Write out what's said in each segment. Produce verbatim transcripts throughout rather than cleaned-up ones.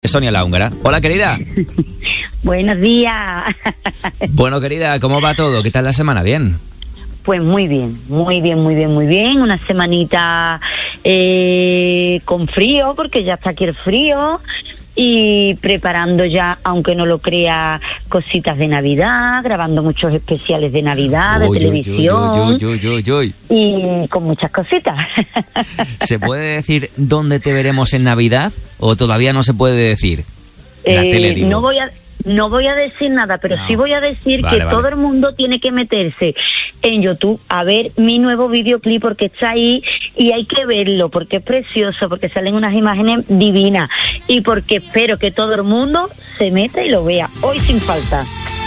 Sonia la húngara. Hola, querida. Buenos días. Bueno, querida, ¿cómo va todo? ¿Qué tal la semana? ¿Bien? Pues muy bien, muy bien, muy bien, muy bien. Una semanita eh, con frío, porque ya está aquí el frío. Y preparando ya, aunque no lo crea, cositas de Navidad, grabando muchos especiales de Navidad, de uy, televisión. Uy, uy, uy, uy, uy. Y con muchas cositas. ¿Se puede decir dónde te veremos en Navidad o todavía no se puede decir? En la Eh, tele, digo. no voy a no voy a decir nada, pero No. sí voy a decir Vale, que vale. todo el mundo tiene que meterse en YouTube a ver mi nuevo videoclip, porque está ahí y hay que verlo, porque es precioso, porque salen unas imágenes divinas y porque espero que todo el mundo se meta y lo vea hoy sin falta.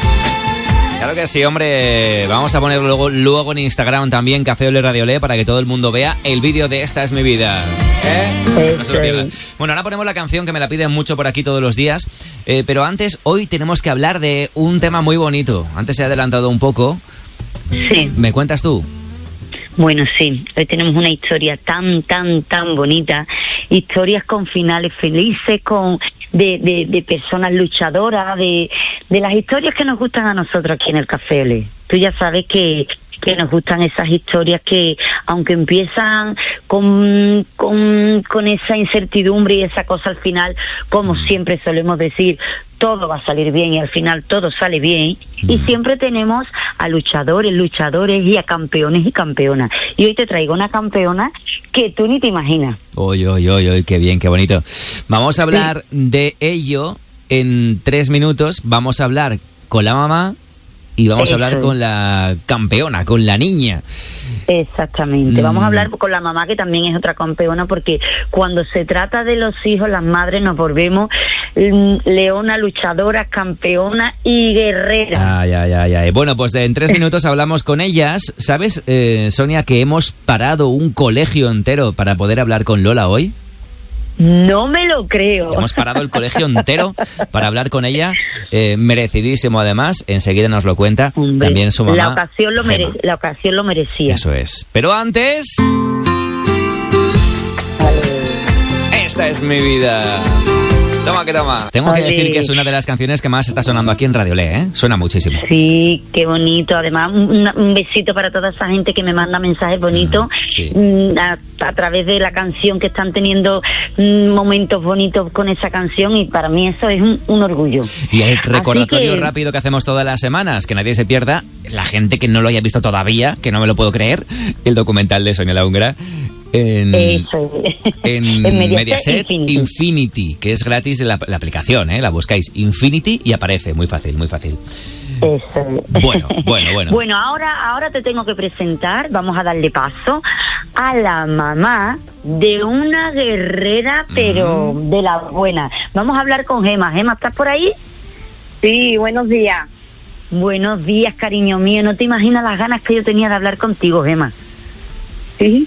Claro que sí, hombre. Vamos a ponerlo luego, luego en Instagram también, Café Ole Radio Le, para que todo el mundo vea el vídeo de Esta es mi vida. ¿Eh? No se lo pierdan. Bueno, ahora ponemos la canción que me la piden mucho por aquí todos los días. Eh, pero antes, hoy tenemos que hablar de un tema muy bonito. Antes se ha adelantado un poco. Sí. ¿Me cuentas tú? Bueno, sí, hoy tenemos una historia tan, tan, tan bonita, historias con finales felices, con de, de, de personas luchadoras, de, de las historias que nos gustan a nosotros aquí en el Café Ole. Tú ya sabes que, que nos gustan esas historias que, aunque empiezan con, con, con esa incertidumbre y esa cosa al final, como siempre solemos decir, todo va a salir bien y al final todo sale bien. Y siempre tenemos a luchadores, luchadores y a campeones y campeonas. Y hoy te traigo una campeona que tú ni te imaginas. Uy, uy, uy, uy, qué bien, qué bonito. Vamos a hablar sí. de ello en tres minutos. Vamos a hablar con la mamá y vamos Eso. a hablar con la campeona, con la niña. Exactamente. Mm. Vamos a hablar con la mamá, que también es otra campeona, porque cuando se trata de los hijos, las madres nos volvemos mm, leona, luchadora, campeona y guerrera. Ay, ay, ay, ay. Bueno, pues en tres minutos hablamos con ellas. ¿Sabes, eh, Sonia, que hemos parado un colegio entero para poder hablar con Lola hoy? No me lo creo. Hemos parado el colegio entero para hablar con ella. Eh, merecidísimo, además. Enseguida nos lo cuenta. Hombre, también su mamá. La ocasión, lo mere- la ocasión lo merecía. Eso es. Pero antes... Vale. Esta es mi vida. Toma que toma. Tengo Vale. que decir que es una de las canciones que más está sonando aquí en Radio Le, ¿eh? Suena muchísimo. Sí, qué bonito. Además, un, un besito para toda esa gente que me manda mensajes bonitos Mm, sí. a, a través de la canción, que están teniendo mm, momentos bonitos con esa canción, y para mí eso es un, un orgullo. Y el recordatorio que... rápido que hacemos todas las semanas, que nadie se pierda, la gente que no lo haya visto todavía, que no me lo puedo creer, el documental de Sonia la húngara. En, Eso. en, en Mediaset, Mediaset Infinity. Infinity, que es gratis la, la aplicación, ¿eh? La buscáis Infinity y aparece, muy fácil, muy fácil. Eso. Bueno, bueno, bueno. Bueno, ahora, ahora te tengo que presentar, vamos a darle paso a la mamá de una guerrera, pero mm. de la buena. Vamos a hablar con Gema. Gema, ¿estás por ahí? Sí, buenos días. Buenos días, cariño mío. No te imaginas las ganas que yo tenía de hablar contigo, Gema. Sí.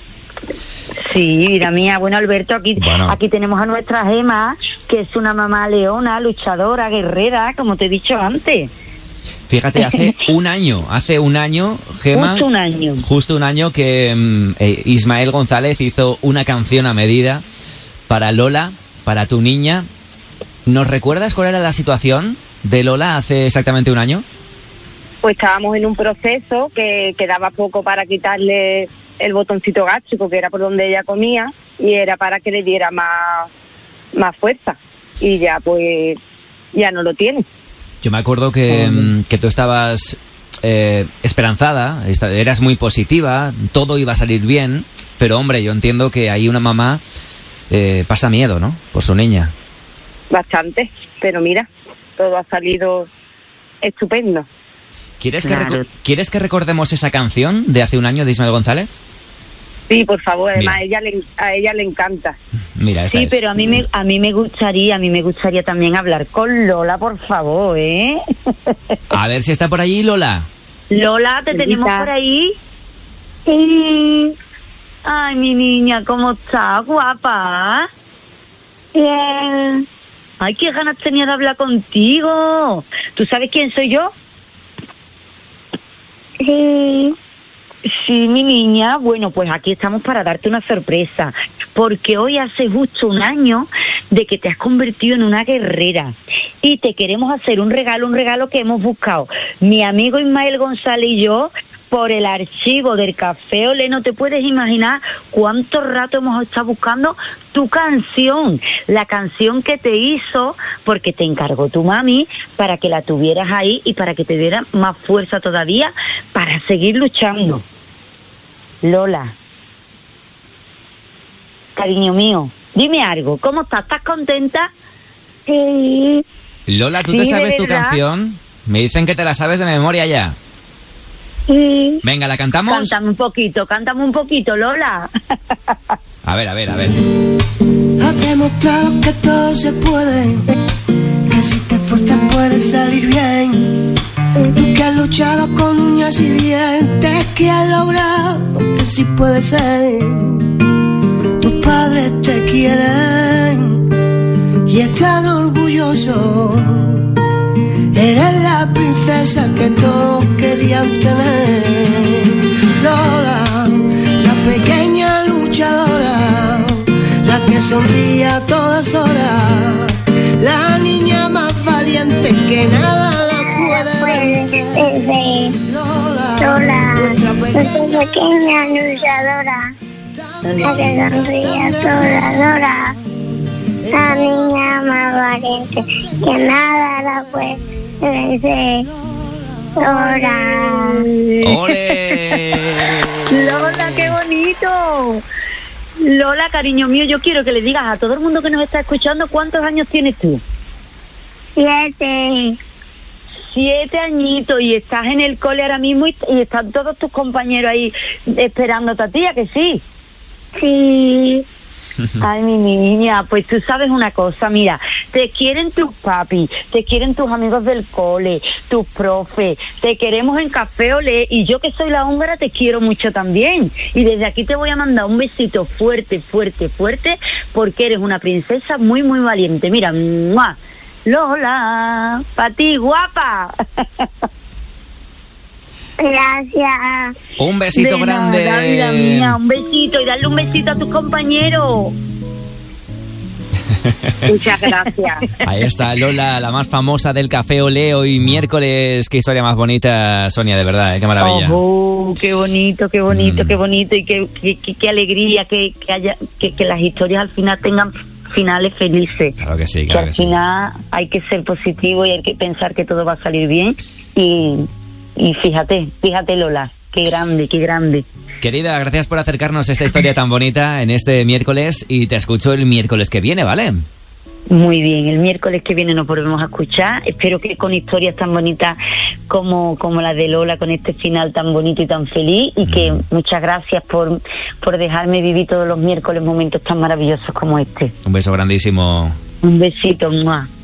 Sí, vida mía. Bueno, Alberto, aquí, bueno. aquí tenemos a nuestra Gema, que es una mamá leona, luchadora, guerrera, como te he dicho antes. Fíjate, hace un año, hace un año, Gema... Justo un año. Justo un año que um, eh, Ismael González hizo una canción a medida para Lola, para tu niña. ¿Nos recuerdas cuál era la situación de Lola hace exactamente un año? Pues estábamos en un proceso que quedaba poco para quitarle el botoncito gástrico, que era por donde ella comía, y era para que le diera más, más fuerza. Y ya, pues, ya no lo tiene. Yo me acuerdo que, um, que tú estabas eh, esperanzada, esta, eras muy positiva, todo iba a salir bien, pero hombre, yo entiendo que ahí una mamá eh, pasa miedo, ¿no? Por su niña. Bastante, pero mira, todo ha salido estupendo. ¿Quieres, claro. que reco- ¿Quieres que recordemos esa canción de hace un año de Ismael González? Sí, por favor, además Mira. a ella le, a ella le encanta. Mira, esta Sí, es. pero a mí me a mí me gustaría, a mí me gustaría también hablar con Lola, por favor, ¿eh? A ver si está por allí, Lola. Lola, ¿te Lolita. tenemos por ahí? Sí. Ay, mi niña, ¿cómo está? Guapa. Bien. Ay, qué ganas tenía de hablar contigo. ¿Tú sabes quién soy yo? Sí. Sí, mi niña. Bueno, pues aquí estamos para darte una sorpresa. porque hoy hace justo un año de que te has convertido en una guerrera y te queremos hacer un regalo, un regalo que hemos buscado mi amigo Ismael González y yo por el archivo del Café Olé. No te puedes imaginar cuánto rato hemos estado buscando tu canción, la canción que te hizo, porque te encargó tu mami para que la tuvieras ahí y para que te diera más fuerza todavía para seguir luchando. Lola, cariño mío, dime algo, ¿cómo estás? ¿Estás contenta? Sí. Lola, ¿tú Sí, te sabes ¿de tu verdad? canción? Me dicen que te la sabes de memoria ya. Sí. Venga, ¿la cantamos? Cántame un poquito, cántame un poquito, Lola. A ver, a ver, a ver. Has demostrado que todo se puede, que si te esfuerzas puede salir bien. Tú que has luchado con uñas y dientes, que has logrado que sí puede ser. Tus padres te quieren y están orgullosos. Eres la princesa que todos querían tener. Lola, la pequeña luchadora, la que sonríe a todas horas, la niña más valiente que nada la puede vencer. Lola, Lola, nuestra nuestra pequeña luchadora, la que sonríe a todas horas, la niña más valiente que nada la puede vencer. Lola. ¡Ole! Lola, qué bonito. Lola, cariño mío, yo quiero que le digas a todo el mundo que nos está escuchando cuántos años tienes tú. Siete. Siete añitos y estás en el cole ahora mismo y, y están todos tus compañeros ahí esperándote a ti, ¿a que sí? Sí. Ay, mi niña, pues tú sabes una cosa, mira, te quieren tus papis, te quieren tus amigos del cole, tus profes, te queremos en Café Olé y yo que soy la húngara te quiero mucho también. Y desde aquí te voy a mandar un besito fuerte, fuerte, fuerte, porque eres una princesa muy, muy valiente. Mira, ¡mua! Lola, para ti, guapa. Gracias. Un besito De grande. nada, vida mía, un besito y darle un besito a tus compañeros. Muchas gracias. Ahí está Lola, la más famosa del Café Olé, hoy miércoles. Qué historia más bonita, Sonia, de verdad, ¿eh? Qué maravilla. Oh, qué bonito, qué bonito, Mm. qué bonito y qué, qué, qué, qué alegría que, que haya, que, que las historias al final tengan finales felices. Claro que sí, Que claro al que sí. final hay que ser positivo y hay que pensar que todo va a salir bien y, y fíjate, fíjate Lola, qué grande, qué grande. Querida, gracias por acercarnos a esta historia tan bonita en este miércoles y te escucho el miércoles que viene, ¿vale? Muy bien, el miércoles que viene nos volvemos a escuchar. Espero que con historias tan bonitas como, como la de Lola, con este final tan bonito y tan feliz. Y que muchas gracias por, por dejarme vivir todos los miércoles momentos tan maravillosos como este. Un beso grandísimo. Un besito, ¡mua!